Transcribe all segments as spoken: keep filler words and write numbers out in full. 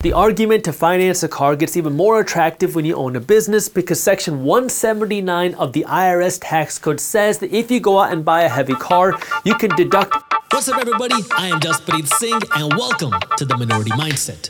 The argument to finance a car gets even more attractive when you own a business because Section one seventy-nine of the I R S tax code says that if you go out and buy a heavy car, you can deduct. What's up, everybody? I am Jaspreet Singh, and welcome to the Minority Mindset.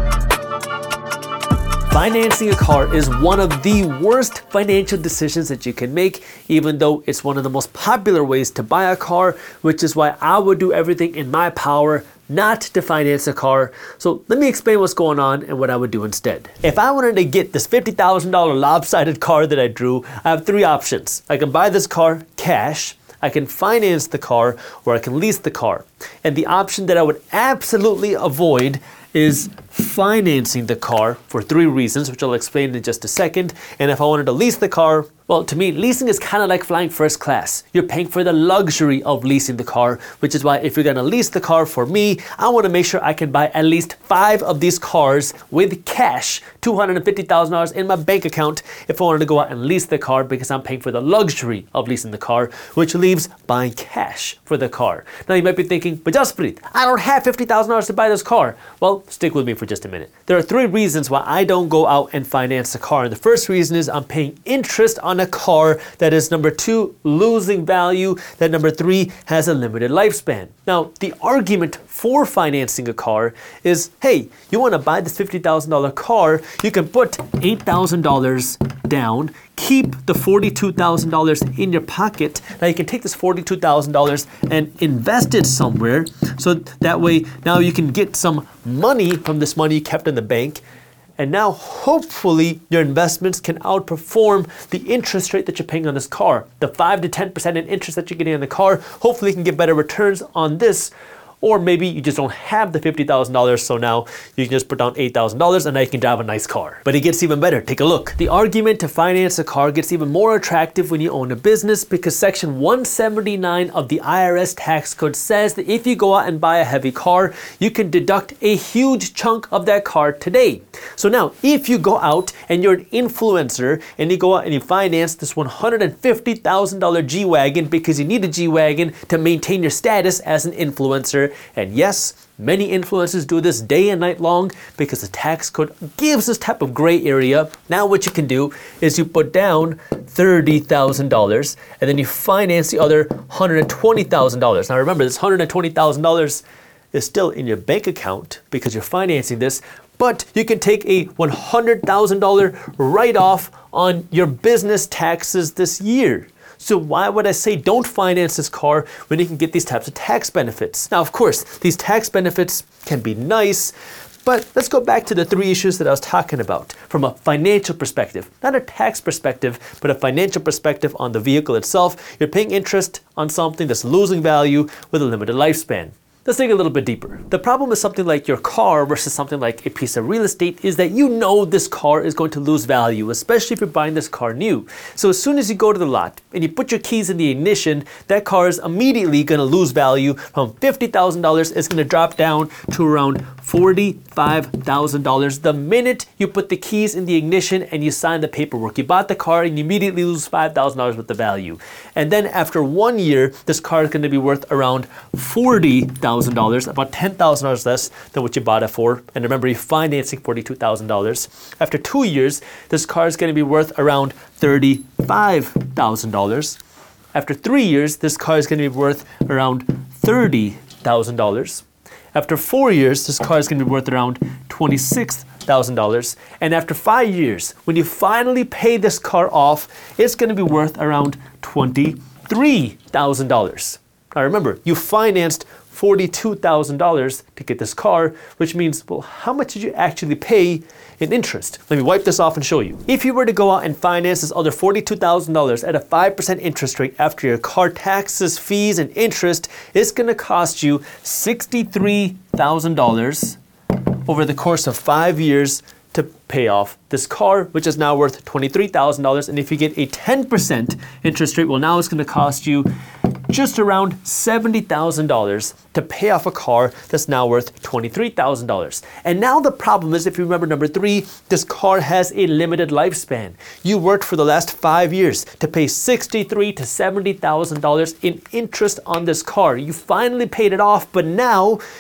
Financing a car is one of the worst financial decisions that you can make, even though it's one of the most popular ways to buy a car, which is why I would do everything in my power not to finance a car. So let me explain what's going on and what I would do instead. If I wanted to get this fifty thousand dollar lopsided car that I drew, I have three options. I can buy this car cash, I can finance the car, or I can lease the car. And the option that I would absolutely avoid is financing the car for three reasons, which I'll explain in just a second. And if I wanted to lease the car, well, to me, leasing is kind of like flying first class. You're paying for the luxury of leasing the car, which is why if you're gonna lease the car for me, I wanna make sure I can buy at least five of these cars with cash, two hundred fifty thousand dollars in my bank account if I wanted to go out and lease the car because I'm paying for the luxury of leasing the car, which leaves buying cash for the car. Now you might be thinking, but Jaspreet, I don't have fifty thousand dollars to buy this car. Well, stick with me for just a minute. There are three reasons why I don't go out and finance a car. And the first reason is I'm paying interest on a car that is, number two, losing value, that number three has a limited lifespan. Now, the argument for financing a car is, hey, you want to buy this fifty thousand dollar car, you can put eight thousand dollars down, keep the forty-two thousand dollars in your pocket. Now you can take this forty-two thousand dollars and invest it somewhere, so that way now you can get some money from this money you kept in the bank. And now hopefully your investments can outperform the interest rate that you're paying on this car. The five to ten percent in interest that you're getting on the car, hopefully you can get better returns on this. Or maybe you just don't have the fifty thousand dollars, so now you can just put down eight thousand dollars and now you can drive a nice car. But it gets even better. Take a look. The argument to finance a car gets even more attractive when you own a business because Section one seventy-nine of the I R S tax code says that if you go out and buy a heavy car, you can deduct a huge chunk of that car today. So now, if you go out and you're an influencer and you go out and you finance this one hundred fifty thousand dollar G-Wagon because you need a G-Wagon to maintain your status as an influencer. And yes, many influencers do this day and night long because the tax code gives this type of gray area. Now what you can do is you put down thirty thousand dollars and then you finance the other one hundred twenty thousand dollars. Now remember, this one hundred twenty thousand dollars is still in your bank account because you're financing this, but you can take a one hundred thousand dollars write-off on your business taxes this year. So why would I say don't finance this car when you can get these types of tax benefits? Now, of course, these tax benefits can be nice, but let's go back to the three issues that I was talking about from a financial perspective, not a tax perspective, but a financial perspective on the vehicle itself. You're paying interest on something that's losing value with a limited lifespan. Let's dig a little bit deeper. The problem with something like your car versus something like a piece of real estate is that you know this car is going to lose value, especially if you're buying this car new. So as soon as you go to the lot and you put your keys in the ignition, that car is immediately going to lose value from fifty thousand dollars. It's going to drop down to around forty-five thousand dollars the minute you put the keys in the ignition and you sign the paperwork. You bought the car and you immediately lose five thousand dollars worth of value. And then after one year, this car is going to be worth around forty thousand dollars, about ten thousand dollars less than what you bought it for. And remember, you're financing forty-two thousand dollars. After two years, this car is going to be worth around thirty-five thousand dollars. After three years, this car is going to be worth around thirty thousand dollars. After four years, this car is going to be worth around twenty-six thousand dollars. And after five years, when you finally pay this car off, it's going to be worth around twenty-three thousand dollars. Now remember, you financed forty-two thousand dollars to get this car, which means, well, how much did you actually pay in interest? Let me wipe this off and show you. If you were to go out and finance this other forty-two thousand dollars at a five percent interest rate after your car taxes, fees, and interest, it's gonna cost you sixty-three thousand dollars over the course of five years to pay off this car, which is now worth twenty-three thousand dollars. And if you get a ten percent interest rate, well, now it's gonna cost you just around seventy thousand dollars to pay off a car that's now worth twenty-three thousand dollars. And now the problem is, if you remember number three, this car has a limited lifespan. You worked for the last five years to pay sixty-three thousand to seventy thousand dollars in interest on this car. You finally paid it off, but now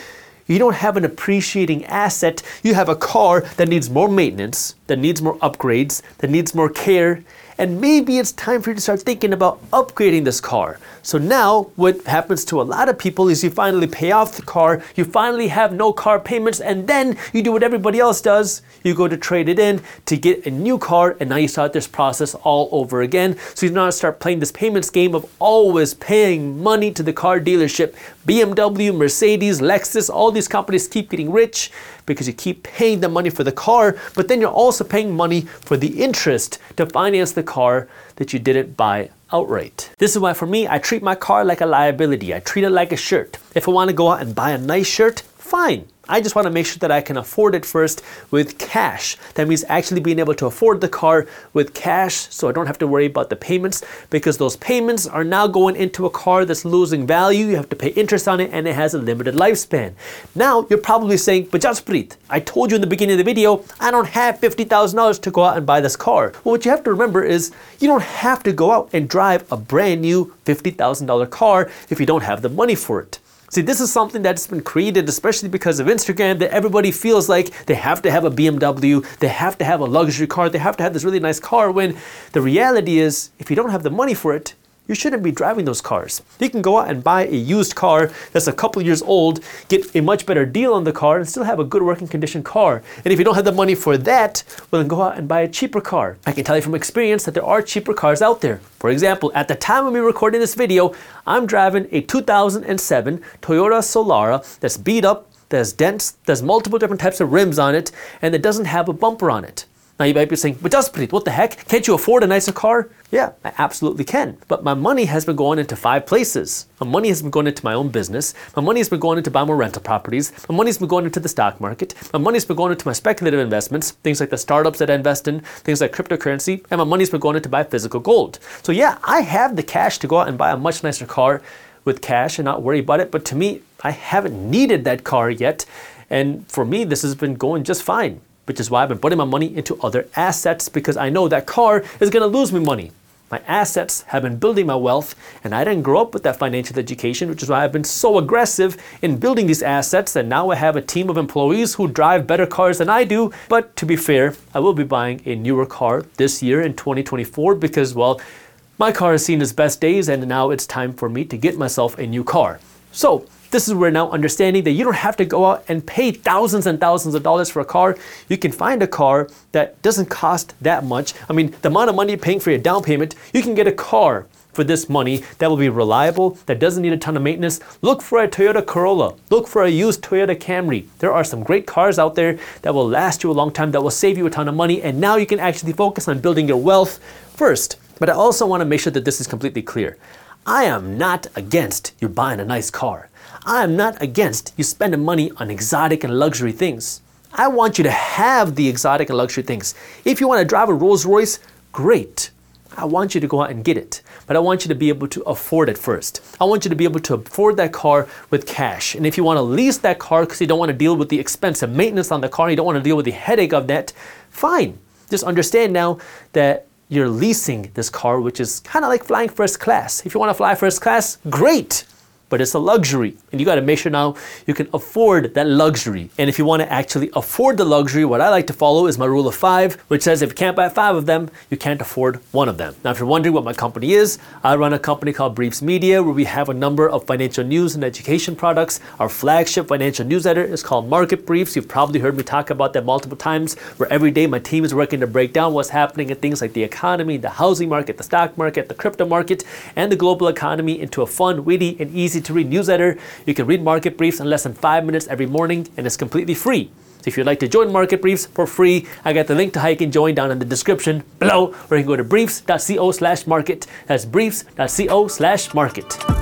you don't have an appreciating asset. You have a car that needs more maintenance, that needs more upgrades, that needs more care, and maybe it's time for you to start thinking about upgrading this car. So now what happens to a lot of people is you finally pay off the car, you finally have no car payments, and then you do what everybody else does. You go to trade it in to get a new car, and now you start this process all over again. So you now start playing this payments game of always paying money to the car dealership. B M W, Mercedes, Lexus, all these companies keep getting rich because you keep paying the money for the car, but then you're also paying money for the interest to finance the car that you didn't buy outright. This is why for me, I treat my car like a liability. I treat it like a shirt. If I want to go out and buy a nice shirt, fine. I just want to make sure that I can afford it first with cash. That means actually being able to afford the car with cash so I don't have to worry about the payments, because those payments are now going into a car that's losing value. You have to pay interest on it and it has a limited lifespan. Now you're probably saying, but Jaspreet, I told you in the beginning of the video, I don't have fifty thousand dollars to go out and buy this car. Well, what you have to remember is you don't have to go out and drive a brand new fifty thousand dollar car if you don't have the money for it. See, this is something that's been created especially because of Instagram, that everybody feels like they have to have a B M W, they have to have a luxury car, they have to have this really nice car, when the reality is if you don't have the money for it, you shouldn't be driving those cars. You can go out and buy a used car that's a couple years old, get a much better deal on the car, and still have a good working condition car. And if you don't have the money for that, well then go out and buy a cheaper car. I can tell you from experience that there are cheaper cars out there. For example, at the time when we were recording this video, I'm driving a two thousand seven Toyota Solara that's beat up, there's dents, there's multiple different types of rims on it, and it doesn't have a bumper on it. Now you might be saying, but Jaspreet, what the heck? Can't you afford a nicer car? Yeah, I absolutely can. But my money has been going into five places. My money has been going into my own business. My money has been going into buying more rental properties. My money has been going into the stock market. My money has been going into my speculative investments, things like the startups that I invest in, things like cryptocurrency, and my money has been going into buy physical gold. So yeah, I have the cash to go out and buy a much nicer car with cash and not worry about it. But to me, I haven't needed that car yet. And for me, this has been going just fine, which is why I've been putting my money into other assets, because I know that car is gonna lose me money. My assets have been building my wealth, and I didn't grow up with that financial education, which is why I've been so aggressive in building these assets, and now I have a team of employees who drive better cars than I do. But to be fair, I will be buying a newer car this year in twenty twenty-four because, well, my car has seen its best days, and now it's time for me to get myself a new car. So this is where now understanding that you don't have to go out and pay thousands and thousands of dollars for a car. You can find a car that doesn't cost that much. I mean, the amount of money you're paying for your down payment, you can get a car for this money that will be reliable, that doesn't need a ton of maintenance. Look for a Toyota Corolla. Look for a used Toyota Camry. There are some great cars out there that will last you a long time, that will save you a ton of money, and now you can actually focus on building your wealth first. But I also want to make sure that this is completely clear. I am not against you buying a nice car. I am not against you spending money on exotic and luxury things. I want you to have the exotic and luxury things. If you want to drive a Rolls Royce, great. I want you to go out and get it, but I want you to be able to afford it first. I want you to be able to afford that car with cash. And if you want to lease that car because you don't want to deal with the expensive maintenance on the car, you don't want to deal with the headache of that, fine. Just understand now that you're leasing this car, which is kind of like flying first class. If you want to fly first class, great. But it's a luxury, and you got to make sure now you can afford that luxury. And if you want to actually afford the luxury, what I like to follow is my rule of five, which says if you can't buy five of them, you can't afford one of them. Now, if you're wondering what my company is, I run a company called Briefs Media, where we have a number of financial news and education products. Our flagship financial newsletter is called Market Briefs. You've probably heard me talk about that multiple times, where every day my team is working to break down what's happening in things like the economy, the housing market, the stock market, the crypto market, and the global economy into a fun, witty, and easy to read newsletter. You can read Market Briefs in less than five minutes every morning, and it's completely free. So if you'd like to join Market Briefs for free, I got the link to how you can join down in the description below, or you can go to briefs dot co slash market. That's briefs dot co slash market.